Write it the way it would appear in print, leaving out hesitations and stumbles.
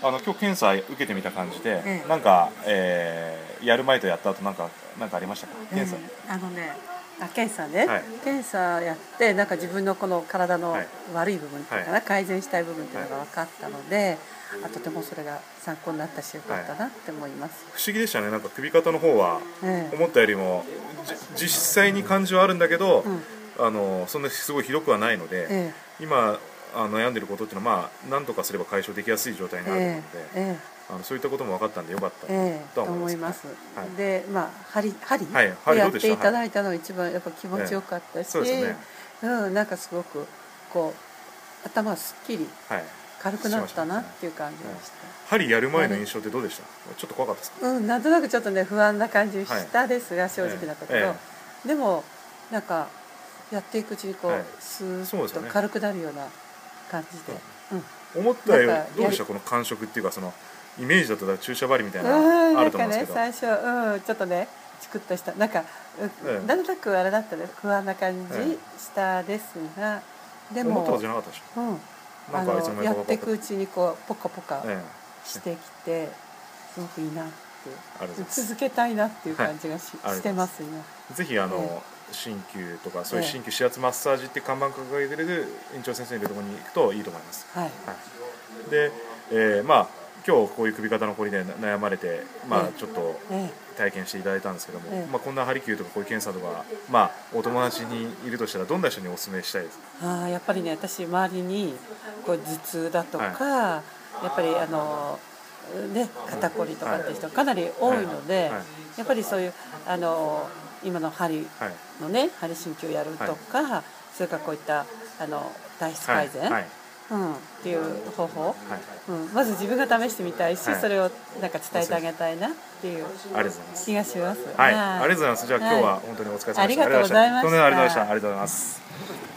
今日検査受けてみた感じで、 ええなんか、やる前とやった後なんかありましたか？検査、 検査ね、 はい、 検査やってなんか自分のこの体の悪い部分っていうかな、 はい、 改善したい部分っていうのが分かったので、とてもそれが参考になったしよかったなって思います。 不思議でしたね。なんか首肩の方は思ったよりも、実際に感じはあるんだけど、そんなすごいひどくはないので、今悩んでることっていうのは、何とかすれば解消できやすい状態にあると思うので、そういったことも分かったんでよかったとは思います。 で、針をやっていただいたのが一番やっぱ気持ちよかったし、そうですね、なんかすごくこう頭がすっきり軽くなったなっていう感じでした。 針やる前の印象ってどうでした？ちょっと怖かったですか？ なんとなくちょっとね不安な感じしたですが、正直なところ、でもなんかやっていくうちにこうスーッと軽くなるような感じで、 思ったよりどうでした？この感触っていうか、そのイメージだと注射針みたいなあると思うんですけど、 最初ちょっとねチクッとしたなんかなんとなくあれだったね、不安な感じしたですが、でも思ったことじゃなかったでしょ？ やっていくうちにこうポカポカしてきて、すごくいいなって続けたいなっていう感じがしてます今。 ぜひ鍼灸とかそういう鍼灸指圧マッサージって看板掲げてる院長先生のところに行くといいと思います。で、今日こういう首肩のこりで悩まれて、ちょっと体験していただいたんですけども、こんな針灸とかこういう検査とか、お友達にいるとしたらどんな人にお勧めしたいですか？ やっぱりね、私周りにこう頭痛だとか、やっぱり肩こりとかっていう人かなり多いので、やっぱりそういう今の針のね、針鍼灸をやるとか、それからこういった体質改善、っていう方法、まず自分が試してみたいし、それをなんか伝えてあげたいなっていう気がします。 ありがとうございます。じゃあ今日は本当にお疲れ様でした。 ありがとうございました。 ありがとうございました。